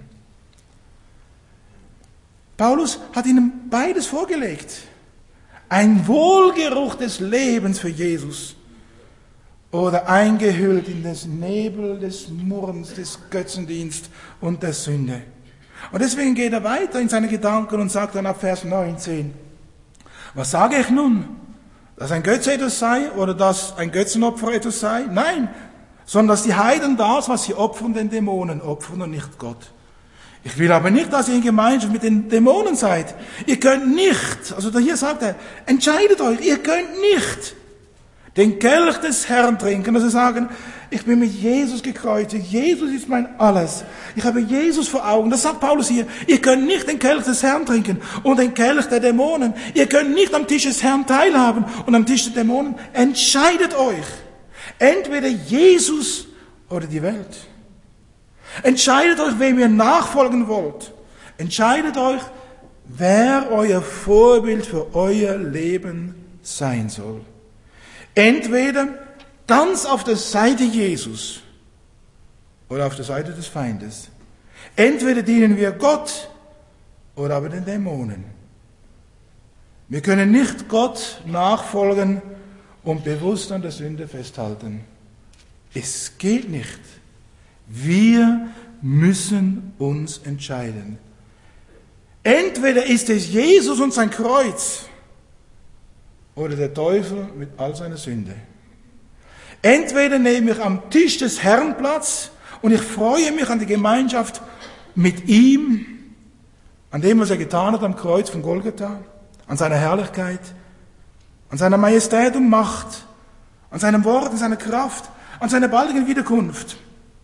Paulus hat ihnen beides vorgelegt. Ein Wohlgeruch des Lebens für Jesus oder eingehüllt in den Nebel des Murrens, des Götzendienst und der Sünde. Und deswegen geht er weiter in seine Gedanken und sagt dann ab Vers 19, was sage ich nun? Dass ein Götze etwas sei oder dass ein Götzenopfer etwas sei? Nein, sondern dass die Heiden das, was sie opfern, den Dämonen opfern und nicht Gott. Ich will aber nicht, dass ihr in Gemeinschaft mit den Dämonen seid. Ihr könnt nicht, also hier sagt er, entscheidet euch, ihr könnt nicht den Kelch des Herrn trinken, also sagen, ich bin mit Jesus gekreuzigt, Jesus ist mein Alles. Ich habe Jesus vor Augen, das sagt Paulus hier, ihr könnt nicht den Kelch des Herrn trinken und den Kelch der Dämonen. Ihr könnt nicht am Tisch des Herrn teilhaben und am Tisch der Dämonen. Entscheidet euch. Entweder Jesus oder die Welt. Entscheidet euch, wem ihr nachfolgen wollt. Entscheidet euch, wer euer Vorbild für euer Leben sein soll. Entweder ganz auf der Seite Jesus oder auf der Seite des Feindes. Entweder dienen wir Gott oder aber den Dämonen. Wir können nicht Gott nachfolgen und bewusst an der Sünde festhalten. Es geht nicht. Wir müssen uns entscheiden. Entweder ist es Jesus und sein Kreuz oder der Teufel mit all seiner Sünde. Entweder nehme ich am Tisch des Herrn Platz und ich freue mich an die Gemeinschaft mit ihm, an dem, was er getan hat am Kreuz von Golgatha, an seiner Herrlichkeit, an seiner Majestät und Macht, an seinem Wort, an seiner Kraft, an seiner baldigen Wiederkunft.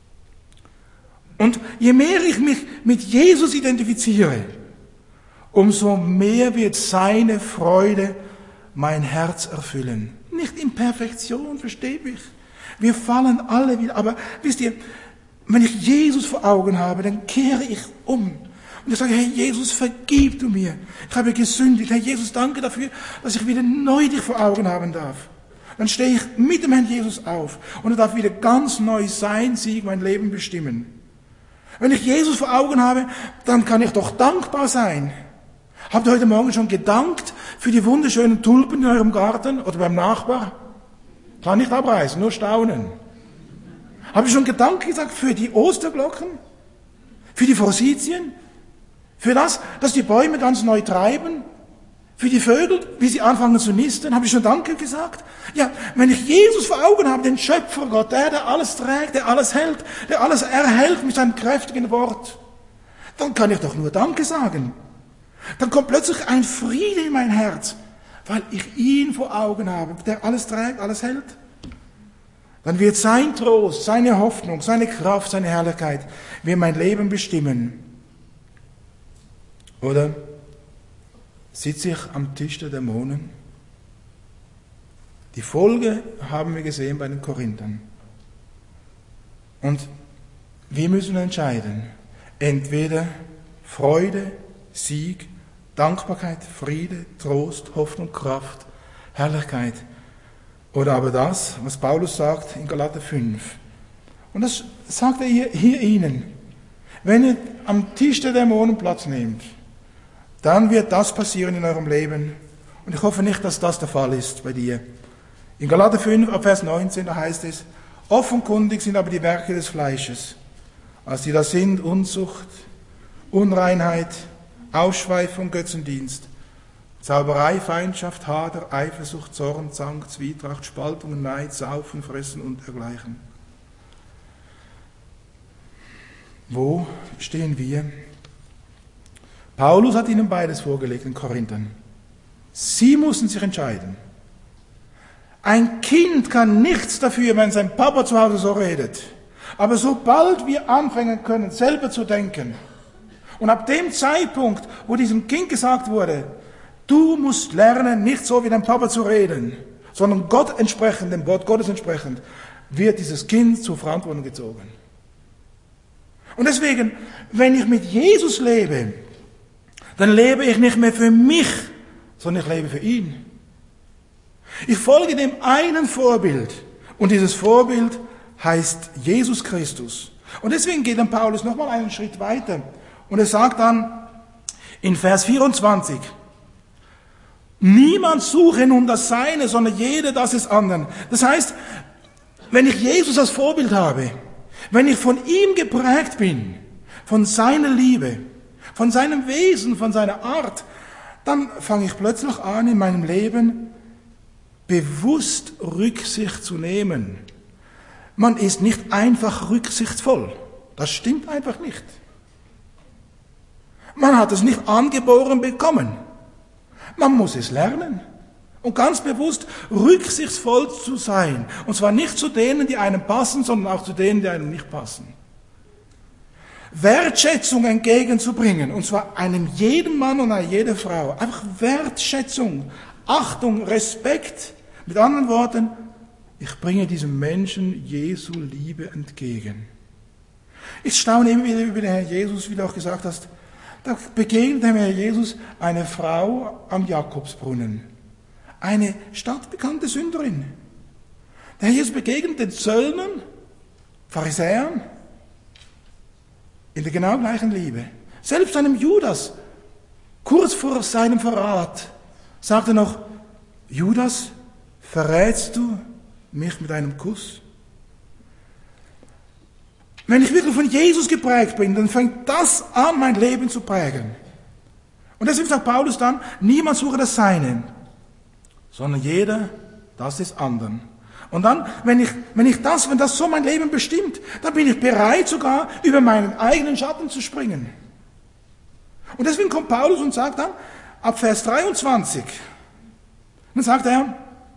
Und je mehr ich mich mit Jesus identifiziere, umso mehr wird seine Freude mein Herz erfüllen. Nicht in Perfektion, versteht mich. Wir fallen alle wieder. Aber wisst ihr, wenn ich Jesus vor Augen habe, dann kehre ich um. Und ich sage, Herr Jesus, vergib du mir. Ich habe gesündigt. Herr Jesus, danke dafür, dass ich wieder neu dich vor Augen haben darf. Dann stehe ich mit dem Herrn Jesus auf und er darf wieder ganz neu sein Sieg mein Leben bestimmen. Wenn ich Jesus vor Augen habe, dann kann ich doch dankbar sein. Habt ihr heute Morgen schon gedankt für die wunderschönen Tulpen in eurem Garten oder beim Nachbar? Kann nicht abreißen, nur staunen. Habt ihr schon Gedanken gesagt für die Osterglocken? Für die Forsythien? Für das, dass die Bäume ganz neu treiben? Für die Vögel, wie sie anfangen zu nisten? Habe ich schon Danke gesagt? Ja, wenn ich Jesus vor Augen habe, den Schöpfergott, der alles trägt, der alles hält, der alles erhält mit seinem kräftigen Wort, dann kann ich doch nur Danke sagen. Dann kommt plötzlich ein Friede in mein Herz, weil ich ihn vor Augen habe, der alles trägt, alles hält. Dann wird sein Trost, seine Hoffnung, seine Kraft, seine Herrlichkeit wird mein Leben bestimmen. Oder sitze ich am Tisch der Dämonen? Die Folge haben wir gesehen bei den Korinthern. Und wir müssen entscheiden, entweder Freude, Sieg, Dankbarkeit, Friede, Trost, Hoffnung, Kraft, Herrlichkeit. Oder aber das, was Paulus sagt in Galater 5. Und das sagt er hier Ihnen. Wenn ihr am Tisch der Dämonen Platz nehmt, dann wird das passieren in eurem Leben. Und ich hoffe nicht, dass das der Fall ist bei dir. In Galater 5, ab Vers 19, da heißt es, offenkundig sind aber die Werke des Fleisches, als die da sind Unzucht, Unreinheit, Ausschweifung, Götzendienst, Zauberei, Feindschaft, Hader, Eifersucht, Zorn, Zank, Zwietracht, Spaltung, Neid, Saufen, Fressen und dergleichen. Wo stehen wir? Paulus hat ihnen beides vorgelegt in Korinthern. Sie mussten sich entscheiden. Ein Kind kann nichts dafür, wenn sein Papa zu Hause so redet. Aber sobald wir anfangen können, selber zu denken, und ab dem Zeitpunkt, wo diesem Kind gesagt wurde, du musst lernen, nicht so wie dein Papa zu reden, sondern Gott entsprechend, dem Wort Gottes entsprechend, wird dieses Kind zur Verantwortung gezogen. Und deswegen, wenn ich mit Jesus lebe, dann lebe ich nicht mehr für mich, sondern ich lebe für ihn. Ich folge dem einen Vorbild und dieses Vorbild heißt Jesus Christus. Und deswegen geht dann Paulus nochmal einen Schritt weiter und er sagt dann in Vers 24, niemand suche nun das Seine, sondern jeder das des anderen. Das heißt, wenn ich Jesus als Vorbild habe, wenn ich von ihm geprägt bin, von seiner Liebe, von seinem Wesen, von seiner Art, dann fange ich plötzlich an, in meinem Leben bewusst Rücksicht zu nehmen. Man ist nicht einfach rücksichtsvoll. Das stimmt einfach nicht. Man hat es nicht angeboren bekommen. Man muss es lernen. Und ganz bewusst rücksichtsvoll zu sein. Und zwar nicht zu denen, die einem passen, sondern auch zu denen, die einem nicht passen. Wertschätzung entgegenzubringen, und zwar einem jeden Mann und einer jeder Frau. Einfach Wertschätzung, Achtung, Respekt. Mit anderen Worten, ich bringe diesem Menschen Jesu Liebe entgegen. Ich staune immer wieder über den Herrn Jesus, wie du auch gesagt hast. Da begegnet dem Herrn Jesus eine Frau am Jakobsbrunnen. Eine stadtbekannte Sünderin. Der Herr Jesus begegnet den Zöllnern, Pharisäern, in der genau gleichen Liebe. Selbst einem Judas, kurz vor seinem Verrat, sagt er noch, Judas, verrätst du mich mit einem Kuss? Wenn ich wirklich von Jesus geprägt bin, dann fängt das an, mein Leben zu prägen. Und deswegen sagt Paulus dann, niemand suche das Seine, sondern jeder das des anderen. Und dann, wenn das so mein Leben bestimmt, dann bin ich bereit sogar, über meinen eigenen Schatten zu springen. Und deswegen kommt Paulus und sagt dann, ab Vers 23, dann sagt er,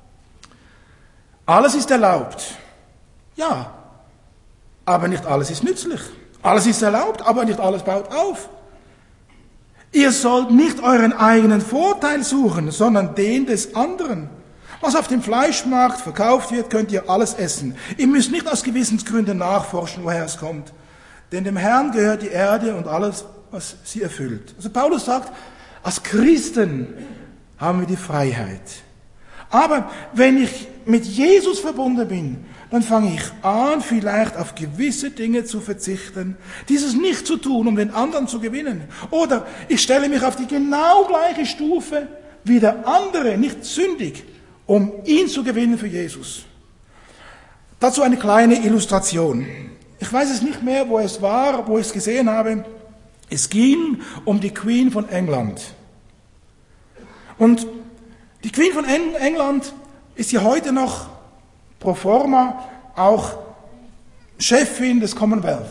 alles ist erlaubt. Ja, aber nicht alles ist nützlich. Alles ist erlaubt, aber nicht alles baut auf. Ihr sollt nicht euren eigenen Vorteil suchen, sondern den des anderen. Was auf dem Fleischmarkt verkauft wird, könnt ihr alles essen. Ihr müsst nicht aus Gewissensgründen nachforschen, woher es kommt. Denn dem Herrn gehört die Erde und alles, was sie erfüllt. Also Paulus sagt, als Christen haben wir die Freiheit. Aber wenn ich mit Jesus verbunden bin, dann fange ich an, vielleicht auf gewisse Dinge zu verzichten, dieses nicht zu tun, um den anderen zu gewinnen. Oder ich stelle mich auf die genau gleiche Stufe wie der andere, nicht sündig, um ihn zu gewinnen für Jesus. Dazu eine kleine Illustration. Ich weiß es nicht mehr, wo es war, wo ich es gesehen habe. Es ging um die Queen von England. Und die Queen von England ist ja heute noch pro forma auch Chefin des Commonwealth.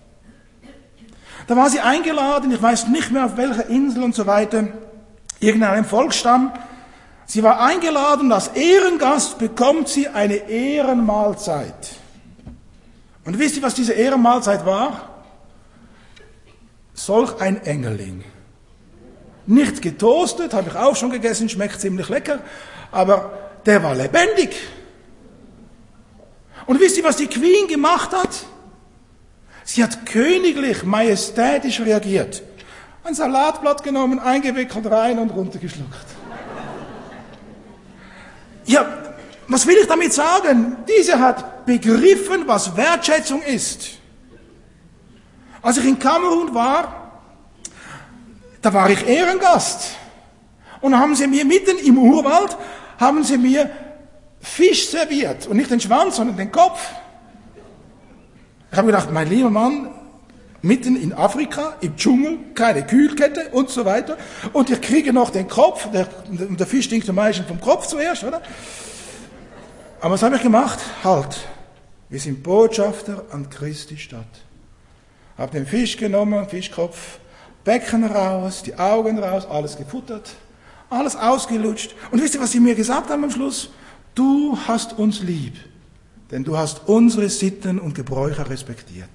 Da war sie eingeladen, ich weiß nicht mehr auf welcher Insel und so weiter, irgendeinem Volksstamm. Sie war eingeladen, als Ehrengast bekommt sie eine Ehrenmahlzeit. Und wisst ihr, was diese Ehrenmahlzeit war? Solch ein Engerling. Nicht getoastet, habe ich auch schon gegessen, schmeckt ziemlich lecker, aber der war lebendig. Und wisst ihr, was die Queen gemacht hat? Sie hat königlich, majestätisch reagiert. Ein Salatblatt genommen, eingewickelt, rein und runtergeschluckt. Ja, was will ich damit sagen? Diese hat begriffen, was Wertschätzung ist. Als ich in Kamerun war, da war ich Ehrengast. Und dann haben sie mir mitten im Urwald, Fisch serviert. Und nicht den Schwanz, sondern den Kopf. Ich habe gedacht, mein lieber Mann, mitten in Afrika, im Dschungel, keine Kühlkette und so weiter. Und ich kriege noch den Kopf, der Fisch stinkt am meisten vom Kopf zuerst, oder? Aber was habe ich gemacht? Halt, wir sind Botschafter an Christi Stadt. Habe den Fisch genommen, Fischkopf, Becken raus, die Augen raus, alles gefuttert, alles ausgelutscht. Und wisst ihr, was sie mir gesagt haben am Schluss? Du hast uns lieb, denn du hast unsere Sitten und Gebräuche respektiert.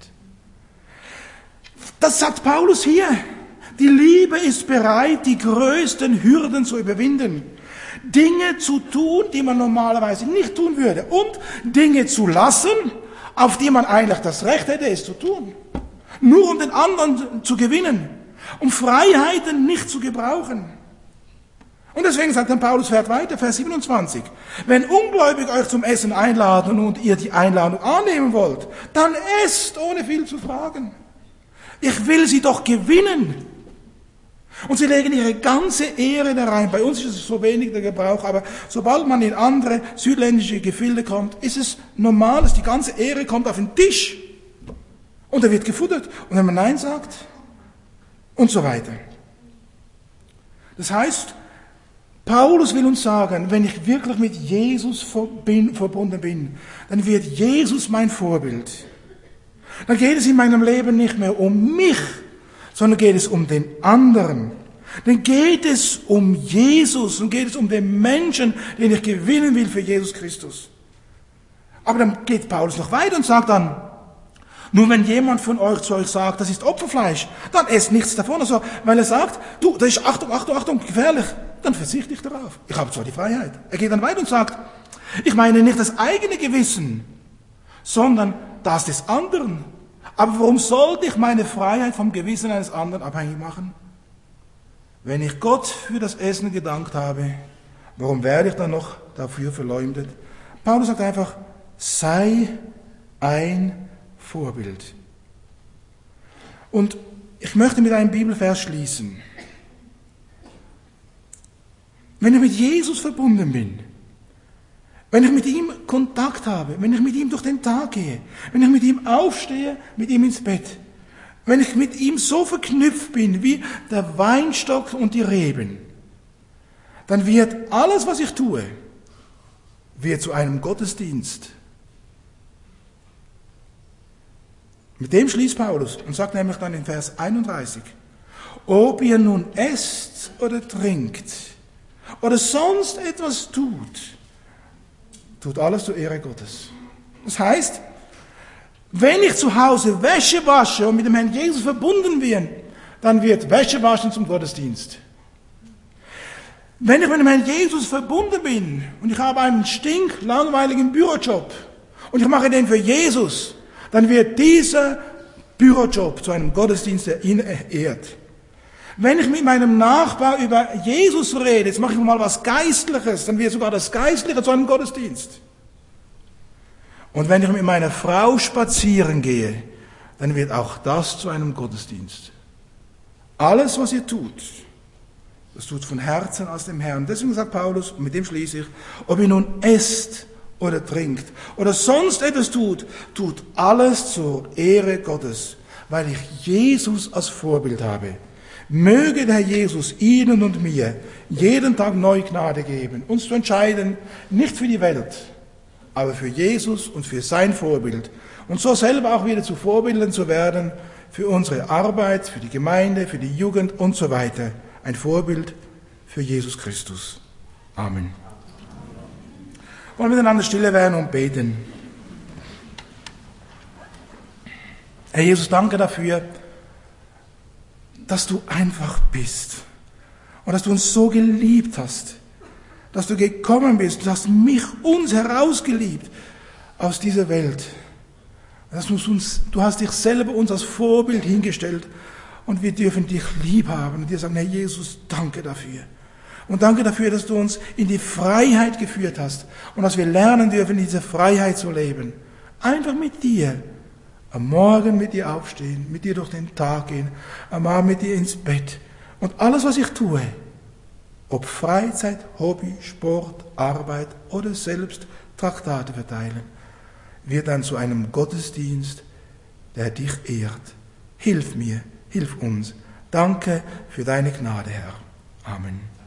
Das sagt Paulus hier. Die Liebe ist bereit, die größten Hürden zu überwinden. Dinge zu tun, die man normalerweise nicht tun würde. Und Dinge zu lassen, auf die man eigentlich das Recht hätte, es zu tun. Nur um den anderen zu gewinnen. Um Freiheiten nicht zu gebrauchen. Und deswegen sagt dann Paulus, fährt weiter, Vers 27. Wenn Ungläubige euch zum Essen einladen und ihr die Einladung annehmen wollt, dann esst, ohne viel zu fragen. Ich will sie doch gewinnen. Und sie legen ihre ganze Ehre da rein. Bei uns ist es so wenig der Gebrauch, aber sobald man in andere südländische Gefilde kommt, ist es normal, dass die ganze Ehre kommt auf den Tisch. Und er wird gefuttert. Und wenn man Nein sagt, und so weiter. Das heißt, Paulus will uns sagen, wenn ich wirklich mit Jesus verbunden bin, dann wird Jesus mein Vorbild. Dann geht es in meinem Leben nicht mehr um mich, sondern geht es um den anderen. Dann geht es um Jesus und geht es um den Menschen, den ich gewinnen will für Jesus Christus. Aber dann geht Paulus noch weiter und sagt dann, nur wenn jemand von euch zu euch sagt, das ist Opferfleisch, dann esst nichts davon. Also, weil er sagt, du, das ist Achtung, gefährlich, dann verzichte ich darauf. Ich habe zwar die Freiheit. Er geht dann weiter und sagt, ich meine nicht das eigene Gewissen, sondern das des anderen. Aber warum sollte ich meine Freiheit vom Gewissen eines anderen abhängig machen? Wenn ich Gott für das Essen gedankt habe, warum werde ich dann noch dafür verleumdet? Paulus sagt einfach, sei ein Vorbild. Und ich möchte mit einem Bibelvers schließen. Wenn ich mit Jesus verbunden bin, wenn ich mit ihm Kontakt habe, wenn ich mit ihm durch den Tag gehe, wenn ich mit ihm aufstehe, mit ihm ins Bett, wenn ich mit ihm so verknüpft bin wie der Weinstock und die Reben, dann wird alles, was ich tue, wird zu einem Gottesdienst. Mit dem schließt Paulus und sagt nämlich dann in Vers 31, ob ihr nun esst oder trinkt oder sonst etwas tut alles zur Ehre Gottes. Das heißt, wenn ich zu Hause Wäsche wasche und mit dem Herrn Jesus verbunden bin, dann wird Wäsche waschen zum Gottesdienst. Wenn ich mit dem Herrn Jesus verbunden bin und ich habe einen stinklangweiligen Bürojob und ich mache den für Jesus, dann wird dieser Bürojob zu einem Gottesdienst, der ihn ehrt. Wenn ich mit meinem Nachbar über Jesus rede, jetzt mache ich mal was Geistliches, dann wird sogar das Geistliche zu einem Gottesdienst. Und wenn ich mit meiner Frau spazieren gehe, dann wird auch das zu einem Gottesdienst. Alles, was ihr tut, das tut von Herzen aus dem Herrn. Deswegen sagt Paulus, und mit dem schließe ich, ob ihr nun esst oder trinkt oder sonst etwas tut alles zur Ehre Gottes, weil ich Jesus als Vorbild habe. Möge der Herr Jesus Ihnen und mir jeden Tag neu Gnade geben, uns zu entscheiden, nicht für die Welt, aber für Jesus und für sein Vorbild. Und so selber auch wieder zu Vorbildern zu werden für unsere Arbeit, für die Gemeinde, für die Jugend und so weiter. Ein Vorbild für Jesus Christus. Amen. Wollen wir miteinander stille werden und beten. Herr Jesus, danke dafür, dass du einfach bist und dass du uns so geliebt hast, dass du gekommen bist, du hast uns herausgeliebt aus dieser Welt. Du hast dich selber uns als Vorbild hingestellt und wir dürfen dich lieb haben und dir sagen, Herr Jesus, danke dafür. Und danke dafür, dass du uns in die Freiheit geführt hast und dass wir lernen dürfen, diese Freiheit zu leben. Einfach mit dir. Am Morgen mit dir aufstehen, mit dir durch den Tag gehen, am Abend mit dir ins Bett. Und alles, was ich tue, ob Freizeit, Hobby, Sport, Arbeit oder selbst Traktate verteilen, wird dann zu einem Gottesdienst, der dich ehrt. Hilf mir, hilf uns. Danke für deine Gnade, Herr. Amen.